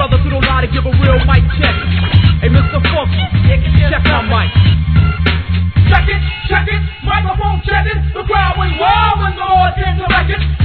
brothers who don't lie to give a real mic check. Hey, Mr. Funky, check my mic. Check it, microphone check it. The crowd went wild when the Lord came to wreck it.